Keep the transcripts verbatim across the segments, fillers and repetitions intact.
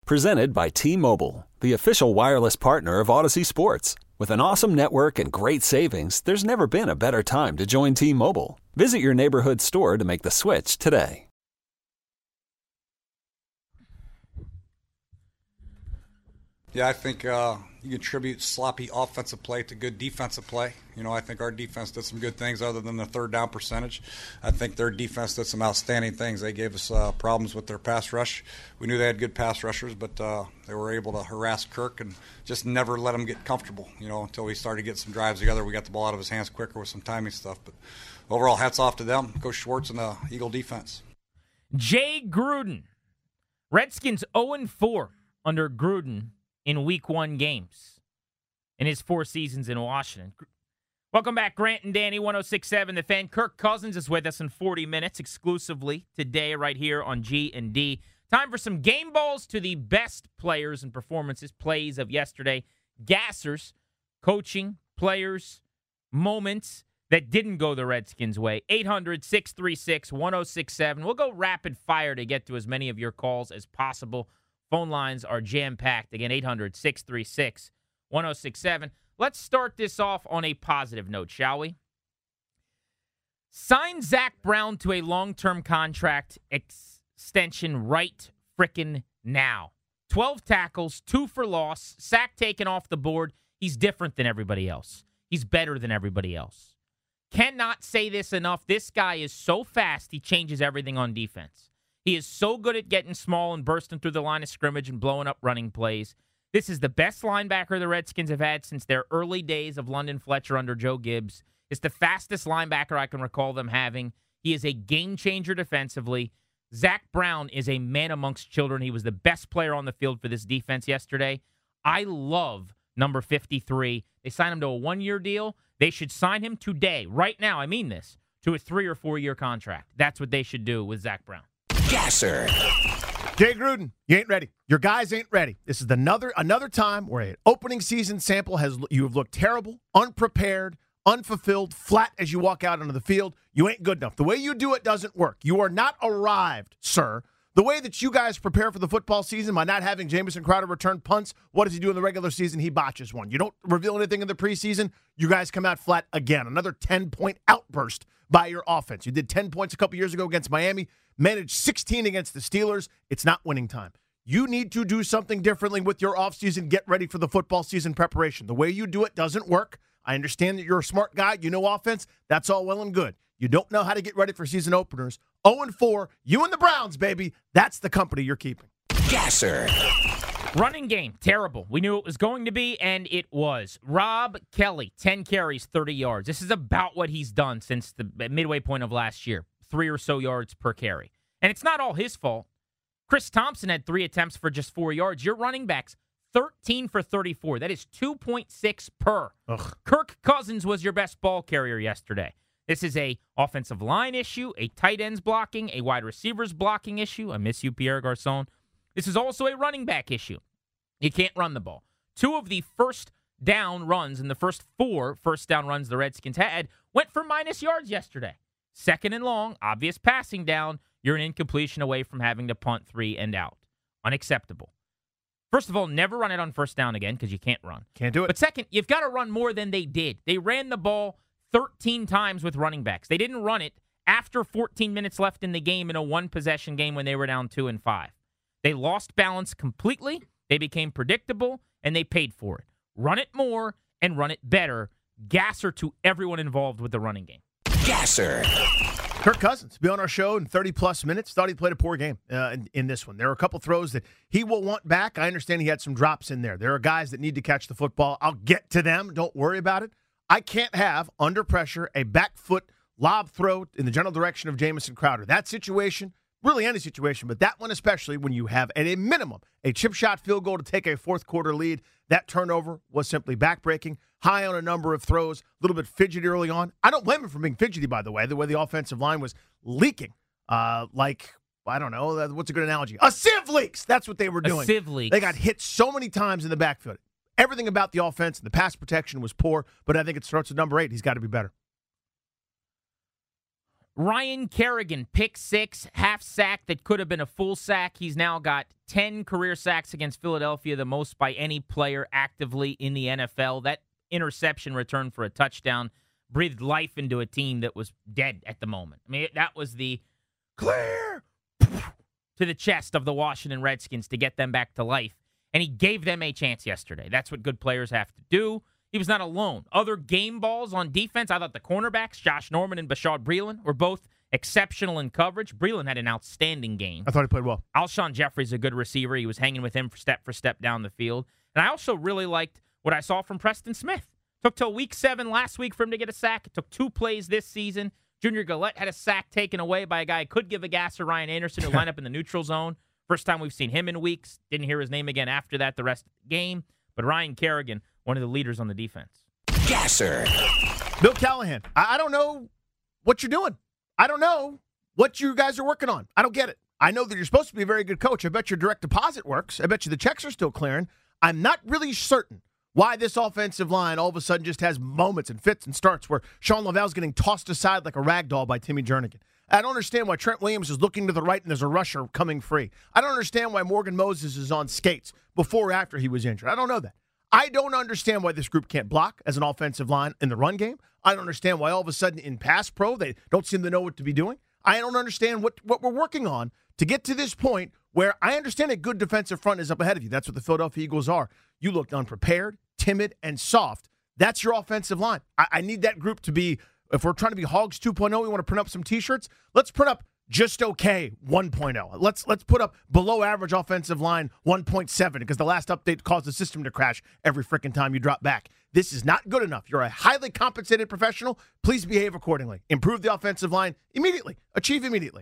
Presented by T-Mobile, the official wireless partner of Odyssey Sports. With an awesome network and great savings, there's never been a better time to join T-Mobile. Visit your neighborhood store to make the switch today. Yeah, I think uh, you contribute sloppy offensive play to good defensive play. You know, I think our defense did some good things other than the third down percentage. I think their defense did some outstanding things. They gave us uh, problems with their pass rush. We knew they had good pass rushers, but uh, they were able to harass Kirk and just never let him get comfortable, you know, until we started getting some drives together. We got the ball out of his hands quicker with some timing stuff. But overall, hats off to them, Coach Schwartz and the Eagle defense. Jay Gruden. Redskins oh and four under Gruden in week one games in his four seasons in Washington. Welcome back, Grant and Danny, one oh six point seven The Fan. Kirk Cousins is with us in forty minutes exclusively today right here on G and D. Time for some game balls to the best players and performances, plays of yesterday. Gassers, coaching, players, moments that didn't go the Redskins' way. eight hundred, six three six, one oh six seven. We'll go rapid fire to get to as many of your calls as possible. Phone lines are jam-packed. Again, eight hundred, six three six, one oh six seven. Let's start this off on a positive note, shall we? Sign Zach Brown to a long-term contract extension right frickin' now. twelve tackles, two for loss, sack taken off the board. He's different than everybody else. He's better than everybody else. Cannot say this enough. This guy is so fast, he changes everything on defense. He is so good at getting small and bursting through the line of scrimmage and blowing up running plays. This is the best linebacker the Redskins have had since their early days of London Fletcher under Joe Gibbs. It's the fastest linebacker I can recall them having. He is a game changer defensively. Zach Brown is a man amongst children. He was the best player on the field for this defense yesterday. I love number fifty-three. They signed him to a one-year deal. They should sign him today, right now, I mean this, to a three- or four-year contract. That's what they should do with Zach Brown. Gasser. Jay Gruden, you ain't ready. Your guys ain't ready. This is another another time where an opening season sample has you have looked terrible, unprepared, unfulfilled, flat as you walk out onto the field. You ain't good enough. The way you do it doesn't work. You are not arrived, sir. The way that you guys prepare for the football season by not having Jamison Crowder return punts, what does he do in the regular season? He botches one. You don't reveal anything in the preseason, you guys come out flat again. Another ten-point outburst by your offense. You did ten points a couple years ago against Miami, managed sixteen against the Steelers. It's not winning time. You need to do something differently with your offseason. Get ready for the football season preparation. The way you do it doesn't work. I understand that you're a smart guy. You know offense. That's all well and good. You don't know how to get ready for season openers. oh and four, you and the Browns, baby. That's the company you're keeping. Gasser. Running game, terrible. We knew it was going to be, and it was. Rob Kelly, ten carries, thirty yards. This is about what he's done since the midway point of last year. Three or so yards per carry. And it's not all his fault. Chris Thompson had three attempts for just four yards. Your running backs, thirteen for thirty-four. That is two point six per. Ugh. Kirk Cousins was your best ball carrier yesterday. This is a offensive line issue, a tight ends blocking, a wide receivers blocking issue. I miss you, Pierre Garçon. This is also a running back issue. You can't run the ball. Two of the first down runs and the first four first down runs the Redskins had went for minus yards yesterday. Second and long, obvious passing down. You're an incompletion away from having to punt three and out. Unacceptable. First of all, never run it on first down again because you can't run. Can't do it. But second, you've got to run more than they did. They ran the ball thirteen times with running backs. They didn't run it after fourteen minutes left in the game in a one-possession game when they were down two and five. They lost balance completely. They became predictable, and they paid for it. Run it more and run it better. Gasser to everyone involved with the running game. Gasser. Kirk Cousins be on our show in thirty-plus minutes. Thought he played a poor game uh, in, in this one. There are a couple throws that he will want back. I understand he had some drops in there. There are guys that need to catch the football. I'll get to them. Don't worry about it. I can't have, under pressure, a back foot lob throw in the general direction of Jamison Crowder. That situation, really any situation, but that one especially when you have, at a minimum, a chip shot field goal to take a fourth quarter lead. That turnover was simply backbreaking. High on a number of throws, a little bit fidgety early on. I don't blame him for being fidgety, by the way, the way the offensive line was leaking. Uh, like, I don't know, what's a good analogy? A sieve leaks! That's what they were doing. A sieve leaks. They got hit so many times in the backfield. Everything about the offense and the pass protection was poor, but I think it starts with number eight. He's got to be better. Ryan Kerrigan, pick six, half sack that could have been a full sack. He's now got ten career sacks against Philadelphia, the most by any player actively in the N F L. That interception return for a touchdown breathed life into a team that was dead at the moment. I mean, that was the clear to the chest of the Washington Redskins to get them back to life. And he gave them a chance yesterday. That's what good players have to do. He was not alone. Other game balls on defense, I thought the cornerbacks, Josh Norman and Bashaud Breeland, were both exceptional in coverage. Breeland had an outstanding game. I thought he played well. Alshon Jeffrey's a good receiver. He was hanging with him for step for step down the field. And I also really liked what I saw from Preston Smith. Took till week seven last week for him to get a sack. It took two plays this season. Junior Gillette had a sack taken away by a guy who could give a gasser, Ryan Anderson, who lined up in the neutral zone. First time we've seen him in weeks. Didn't hear his name again after that the rest of the game. But Ryan Kerrigan, one of the leaders on the defense. Gasser. Bill Callahan, I, I don't know what you're doing. I don't know what you guys are working on. I don't get it. I know that you're supposed to be a very good coach. I bet your direct deposit works. I bet you the checks are still clearing. I'm not really certain why this offensive line all of a sudden just has moments and fits and starts where Sean Laval's getting tossed aside like a rag doll by Timmy Jernigan. I don't understand why Trent Williams is looking to the right and there's a rusher coming free. I don't understand why Morgan Moses is on skates before or after he was injured. I don't know that. I don't understand why this group can't block as an offensive line in the run game. I don't understand why all of a sudden in pass pro they don't seem to know what to be doing. I don't understand what, what we're working on to get to this point where I understand a good defensive front is up ahead of you. That's what the Philadelphia Eagles are. You looked unprepared, timid, and soft. That's your offensive line. I, I need that group to be, if we're trying to be Hogs two point oh, we want to print up some T-shirts, let's print up just okay one point oh. Let's let's put up below average offensive line one point seven because the last update caused the system to crash every freaking time you drop back. This is not good enough. You're a highly compensated professional. Please behave accordingly. Improve the offensive line immediately. Achieve immediately.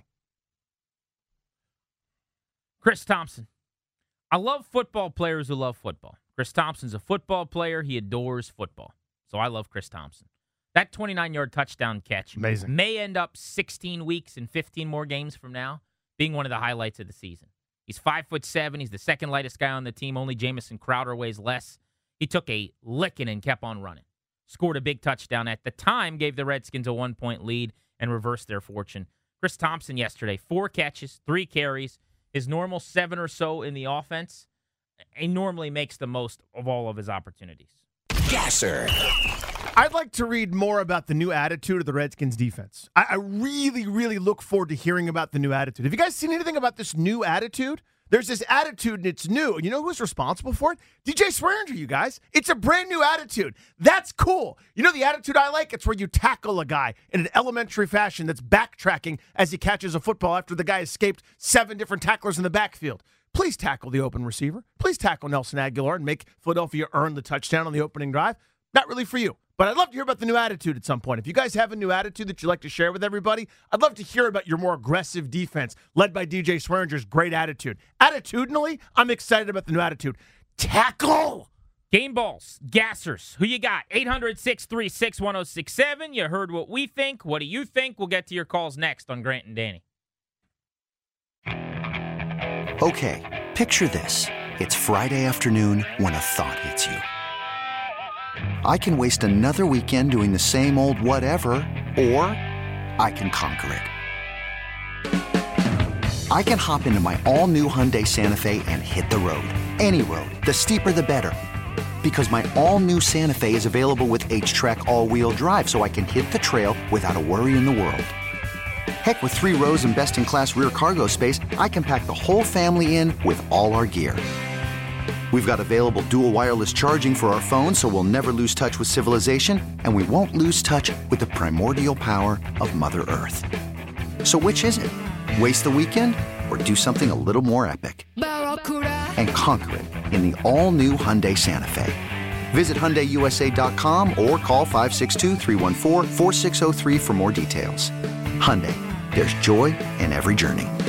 Chris Thompson. I love football players who love football. Chris Thompson's a football player. He adores football. So I love Chris Thompson. That twenty-nine-yard touchdown catch Amazing. may end up sixteen weeks and fifteen more games from now being one of the highlights of the season. He's five foot seven. He's the second lightest guy on the team. Only Jamison Crowder weighs less. He took a licking and kept on running. Scored a big touchdown at the time, gave the Redskins a one-point lead and reversed their fortune. Chris Thompson yesterday, four catches, three carries. His normal seven or so in the offense. He normally makes the most of all of his opportunities. Gasser. I'd like to read more about the new attitude of the Redskins defense. I, I really, really look forward to hearing about the new attitude. Have you guys seen anything about this new attitude? There's this attitude, and it's new. And you know who's responsible for it? D J Swearinger, you guys. It's a brand new attitude. That's cool. You know the attitude I like? It's where you tackle a guy in an elementary fashion that's backtracking as he catches a football after the guy escaped seven different tacklers in the backfield. Please tackle the open receiver. Please tackle Nelson Aguilar and make Philadelphia earn the touchdown on the opening drive. Not really for you. But I'd love to hear about the new attitude at some point. If you guys have a new attitude that you'd like to share with everybody, I'd love to hear about your more aggressive defense led by D J Swearinger's great attitude. Attitudinally, I'm excited about the new attitude. Tackle! Game balls, gassers. Who you got? eight hundred, six three six, one oh six seven. You heard what we think. What do you think? We'll get to your calls next on Grant and Danny. Okay, picture this. It's Friday afternoon when a thought hits you. I can waste another weekend doing the same old whatever, or I can conquer it. I can hop into my all-new Hyundai Santa Fe and hit the road. Any road. The steeper, the better. Because my all-new Santa Fe is available with H-Track all-wheel drive, so I can hit the trail without a worry in the world. Heck, with three rows and best-in-class rear cargo space, I can pack the whole family in with all our gear. We've got available dual wireless charging for our phones, so we'll never lose touch with civilization, and we won't lose touch with the primordial power of Mother Earth. So which is it? Waste the weekend or do something a little more epic? And conquer it in the all-new Hyundai Santa Fe. Visit Hyundai U S A dot com or call five six two, three one four, four six zero three for more details. Hyundai, there's joy in every journey.